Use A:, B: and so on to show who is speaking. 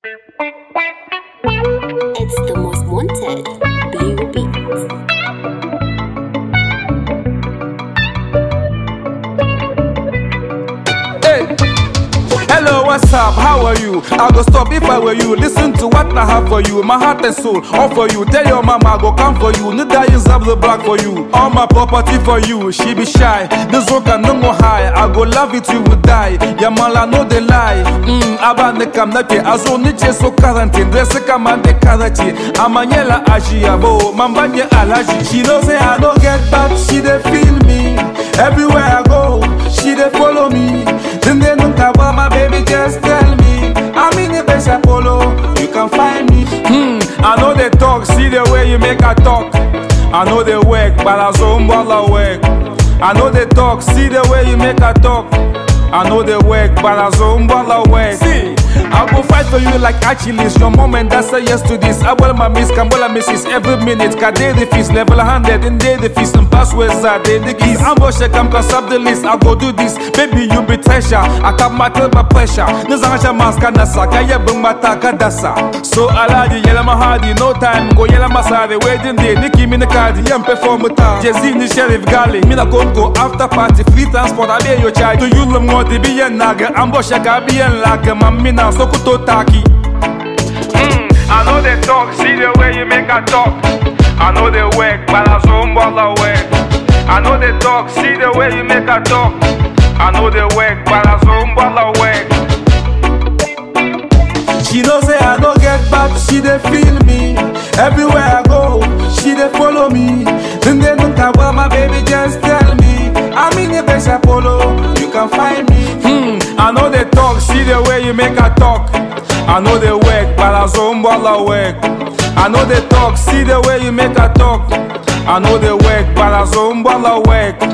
A: It's the most wanted Blue Beats.
B: Hey, hello, what's up? How are you? I go stop if I were you. Listen to what I have for you. My heart and soul, all for you. Tell your mama I go come for you. No die is up the block for you. All my property for you. She be shy. This work can no more high. I go love it, you will die. Yamala no they lie. Abane kam nake. Azo niche so quarantine. Dress come and de karate. Amanyela ajiabo. Mambanye alaji. She knows say I don't get back. She dey feel me. Everywhere I go, she dey follow me. Then they don't cover my baby, just tell me. I'm in the best Apollo, you can find me. I know they talk, see the way you make her talk. I know they work, but I don't bother work. I know they talk, see the way you make her talk. I know they work, but I don't bother work. See, I go fight for you like Achilles. Your mom and dad say yes to this. I will my miss, Kambola misses every minute. Kade the feast, level 100 in day the feast. And passwords are day the keys. I'm gonna check, I'm gonna sub the list. I go do this, baby you be treasure. I cap my pressure. Nizanga maska nasa, kaya bung mataka dasa. So aladi yela mahadi, no time. Go yela masari, wedding day. Nicki Minakadi, yam perform with her. Jay-Z ni Sheriff Gali. Mina go after party, free transport. I be your child. To you love more, they be a naga. I'm gonna check, I be a laga. Mamina. Sokoto Taki. I know they talk, see the way you make her talk. I know they work, but I don't bother work. I know they talk, see the way you make her talk. I know they work, but I don't bother work. She knows say I don't get back, she dey feel me. Everywhere I go, she dey follow me. Then they don't cover my baby, just tell me. I'm in the best Apollo, you can find me. I know they talk, see the way you make her talk. I know they work, but I don't bother work. I know they talk, see the way you make her talk. I know they work, but I don't bother work.